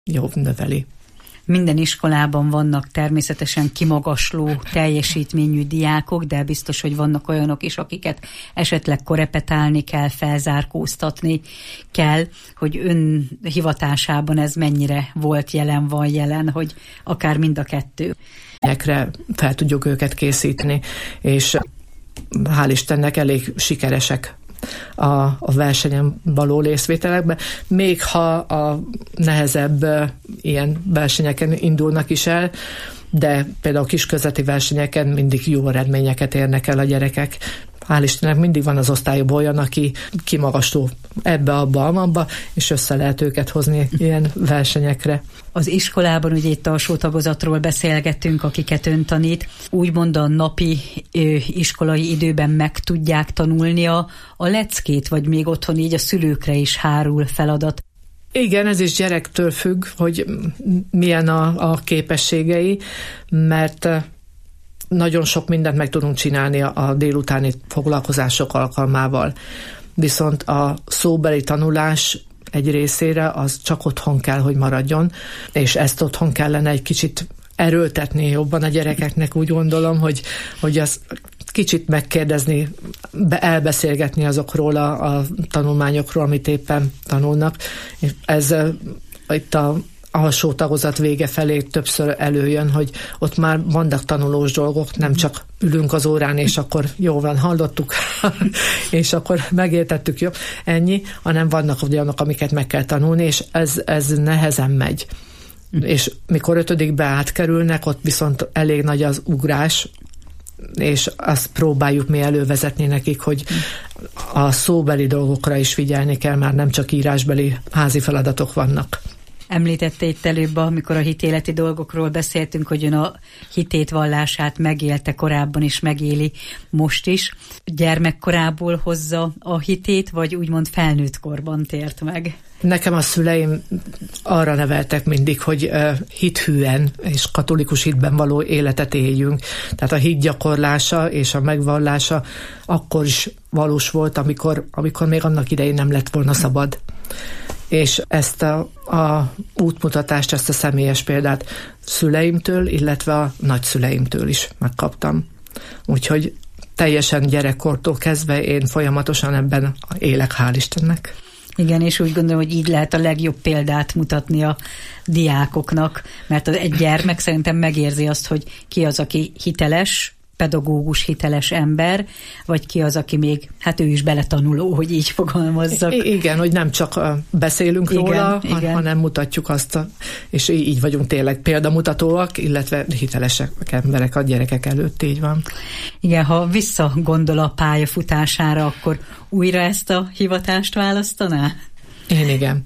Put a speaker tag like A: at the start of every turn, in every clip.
A: jobb növeli.
B: Minden iskolában vannak természetesen kimagasló teljesítményű diákok, de biztos, hogy vannak olyanok is, akiket esetleg korepetálni kell, felzárkóztatni kell, hogy ön hivatásában ez mennyire volt jelen, van jelen, hogy akár mind a kettő.
A: Ekre fel tudjuk őket készíteni, és hál' Istennek elég sikeresek a versenyen való részvételekben, még ha a nehezebb ilyen versenyeken indulnak is el, de például kisközeti versenyeken mindig jó eredményeket érnek el a gyerekek. Hál' Istennek mindig van az osztályban olyan, aki kimagasló ebbe, abba, és össze lehet őket hozni ilyen versenyekre.
B: Az iskolában, ugye itt alsó tagozatról beszélgettünk, akiket ön tanít, úgymond a napi iskolai időben meg tudják tanulni a leckét, vagy még otthon így a szülőkre is hárul feladat?
A: Igen, ez is gyerektől függ, hogy milyen a képességei, mert nagyon sok mindent meg tudunk csinálni a délutáni foglalkozások alkalmával. Viszont a szóbeli tanulás egy részére az csak otthon kell, hogy maradjon, és ezt otthon kellene egy kicsit erőltetni jobban a gyerekeknek, úgy gondolom, hogy az kicsit megkérdezni, elbeszélgetni azokról a tanulmányokról, amit éppen tanulnak. Ez itt a alsó tagozat vége felé többször előjön, hogy ott már vannak tanulós dolgok, nem csak ülünk az órán, és akkor jó van, hallottuk, és akkor megértettük, jó, ennyi, hanem vannak olyanok, amiket meg kell tanulni, és ez nehezen megy. És mikor 5-be átkerülnek, ott viszont elég nagy az ugrás, és azt próbáljuk mi elővezetni nekik, hogy a szóbeli dolgokra is figyelni kell, már nem csak írásbeli házi feladatok vannak.
B: Említette itt előbb, amikor a hitéleti dolgokról beszéltünk, hogy ön a hitét, vallását megélte korábban is, megéli most is. Gyermekkorából hozza a hitét, vagy úgymond felnőtt korban tért meg?
A: Nekem a szüleim arra neveltek mindig, hogy hithűen és katolikus hitben való életet éljünk. Tehát a hit gyakorlása és a megvallása akkor is valós volt, amikor még annak idején nem lett volna szabad. És ezt a útmutatást, ezt a személyes példát szüleimtől, illetve a nagyszüleimtől is megkaptam. Úgyhogy teljesen gyerekkortól kezdve én folyamatosan ebben élek, hál' Istennek.
B: Igen, és úgy gondolom, hogy így lehet a legjobb példát mutatni a diákoknak, mert egy gyermek szerintem megérzi azt, hogy ki az, aki hiteles, pedagógus, hiteles ember, vagy ki az, aki még, hát ő is beletanuló, hogy így fogalmazzak.
A: Igen, hogy nem csak beszélünk róla, hanem mutatjuk azt, és így vagyunk tényleg példamutatóak, illetve hitelesek emberek a gyerekek előtt, így van.
B: Igen, ha visszagondol a pályafutására, akkor újra ezt a hivatást választaná?
A: Én igen.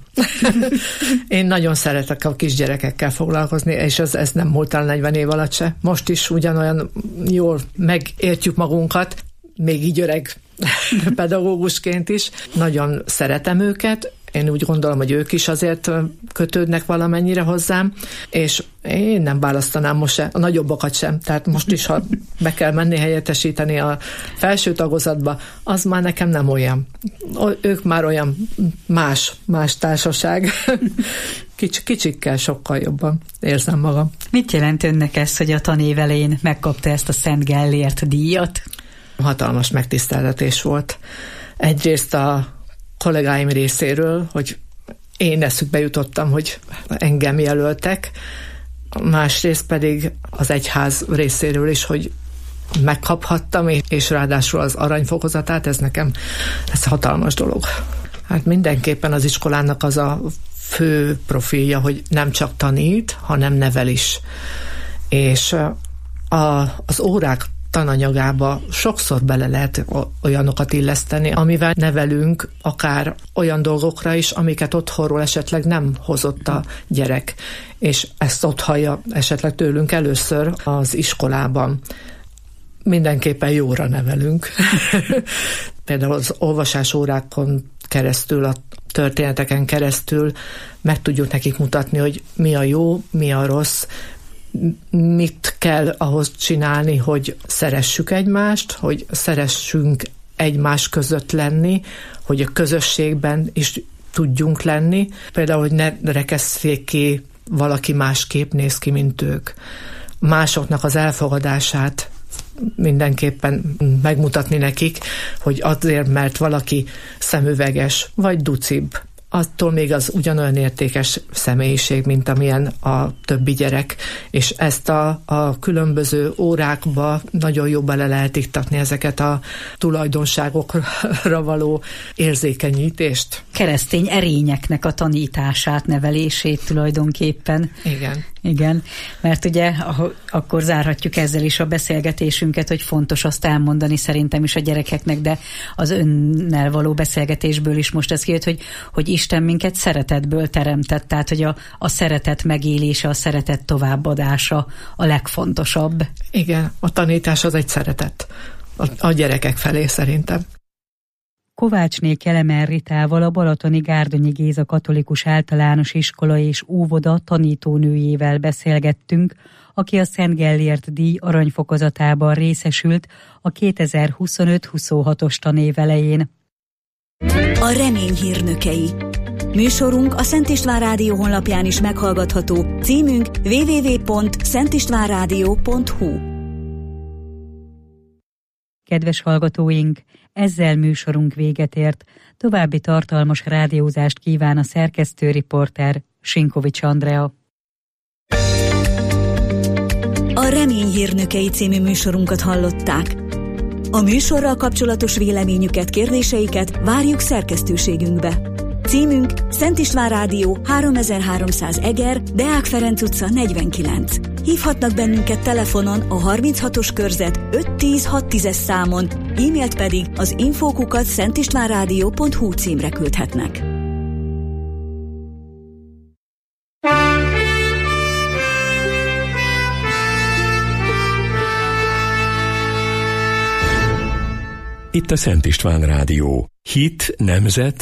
A: Én nagyon szeretek a kisgyerekekkel foglalkozni, és ez nem múlt el 40 év alatt se. Most is ugyanolyan jól megértjük magunkat, még így öreg pedagógusként is. Nagyon szeretem őket, én úgy gondolom, hogy ők is azért kötődnek valamennyire hozzám, és én nem választanám most se, a nagyobbakat sem. Tehát most is, ha be kell menni helyettesíteni a felső tagozatba, az már nekem nem olyan. Ők már olyan más társaság. Kicsikkel sokkal jobban érzem magam.
B: Mit jelent önnek ez, hogy a tanév elején megkapta ezt a Szent Gellért díjat?
A: Hatalmas megtiszteltetés volt. Egyrészt a kollégáim részéről, hogy én eszükbe jutottam, hogy engem jelöltek, másrészt pedig az egyház részéről is, hogy megkaphattam, és ráadásul az aranyfokozatát, ez hatalmas dolog. Hát mindenképpen az iskolának az a fő profilja, hogy nem csak tanít, hanem nevel is. És az órák tananyagába sokszor bele lehet olyanokat illeszteni, amivel nevelünk akár olyan dolgokra is, amiket otthonról esetleg nem hozott a gyerek, és ezt ott hallja esetleg tőlünk először az iskolában. Mindenképpen jóra nevelünk. Például az olvasásórákon keresztül, a történeteken keresztül meg tudjuk nekik mutatni, hogy mi a jó, mi a rossz, mit kell ahhoz csinálni, hogy szeressük egymást, hogy szeressünk egymás között lenni, hogy a közösségben is tudjunk lenni. Például, hogy ne rekesszék ki valaki másképp néz ki, mint ők. Másoknak az elfogadását mindenképpen megmutatni nekik, hogy azért, mert valaki szemüveges, vagy ducibb, attól még az ugyanolyan értékes személyiség, mint amilyen a többi gyerek, és ezt a különböző órákba nagyon jól bele lehet iktatni ezeket a tulajdonságokra való érzékenyítést.
B: Keresztény erényeknek a tanítását, nevelését tulajdonképpen. Igen, mert ugye akkor zárhatjuk ezzel is a beszélgetésünket, hogy fontos azt elmondani szerintem is a gyerekeknek, de az önnel való beszélgetésből is most ez kijött, hogy Isten minket szeretetből teremtett, tehát hogy a szeretet megélése, a szeretet továbbadása a legfontosabb.
A: Igen, a tanítás az egy szeretet a gyerekek felé szerintem.
B: Kovácsné Kelemen Ritával, a balatoni Gárdonyi Géza Katolikus Általános Iskola és Óvoda tanítónőjével beszélgettünk, aki a Szent Gellért díj aranyfokozatában részesült a 2025-26-os tanév elején.
C: A remény hírnökei. Műsorunk a Szent István Rádió honlapján is meghallgatható, címünk www.szentistvánradio.hu. Kedves hallgatóink, ezzel műsorunk véget ért. További tartalmas rádiózást kíván a szerkesztő riporter Sinkovics Andrea. A Remény hírnökei című műsorunkat hallották. A műsorral kapcsolatos véleményüket, kérdéseiket várjuk szerkesztőségünkbe. Címünk Szent István Rádió 3300 Eger, Deák Ferenc utca 49. Hívhatnak bennünket telefonon a 36-os körzet 510-610-es számon, e-mailt pedig az info@szentistvánradio.hu címre küldhetnek.
D: Itt a Szent István Rádió. Hit, nemzet,